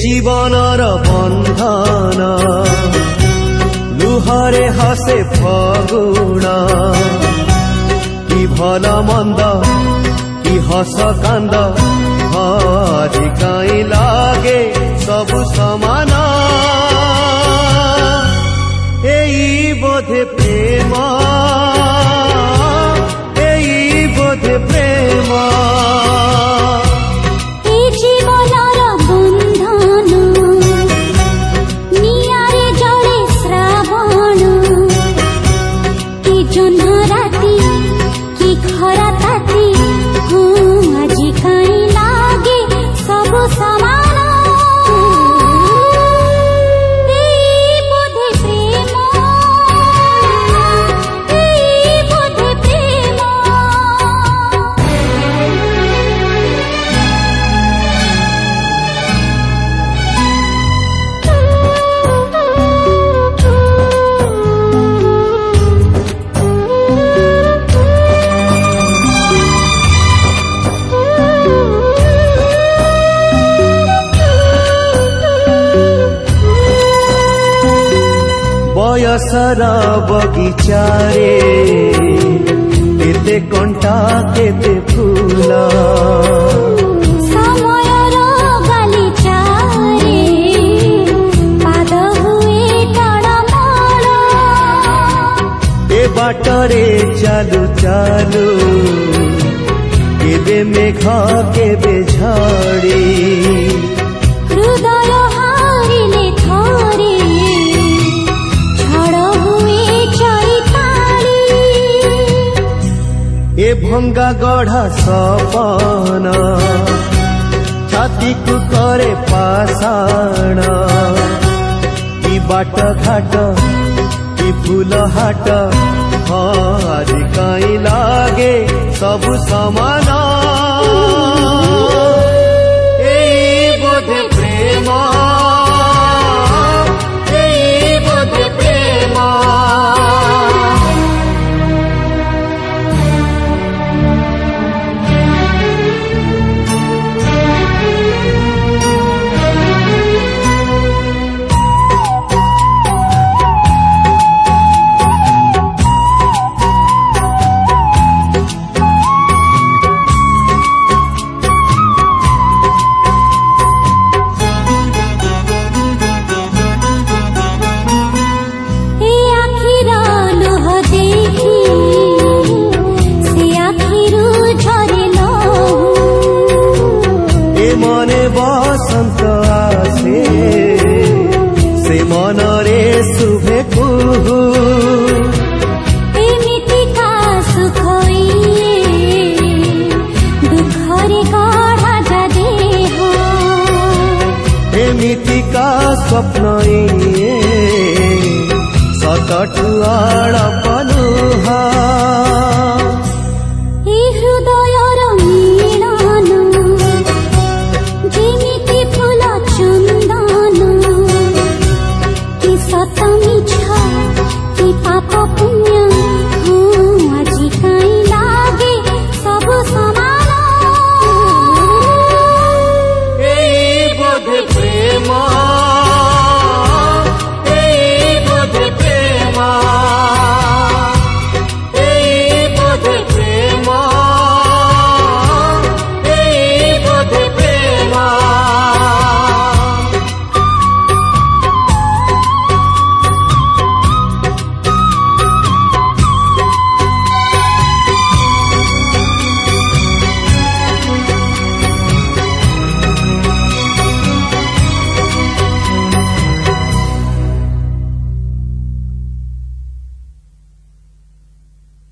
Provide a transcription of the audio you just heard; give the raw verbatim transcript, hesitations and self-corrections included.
जीवनर बंधन लुहरे हसे फगुण कि भल मंद कि हस कांद आज काई लागे सब समान एई बोधे प्रेम एई बोधे प्रेम बयसर बगीचारे केते कंटा केते फूल समयर गालिचारे पाद हुए टणमण ए बाटरे चालू चालू केबे मेघ केबे झड़ी हृदय हारिले थोरे ए भंगा गढ़ा सपन छाती को करे पाषाण कि बाट घाट कि फूल हाट आज काई लागे सब समान एई बोधे प्रेम एई बोधे प्रेम बसंत आसे से मनरे शुभे कुहू एमितिका सुख दुखरे गढ़ा देह एमितिका स्वप्न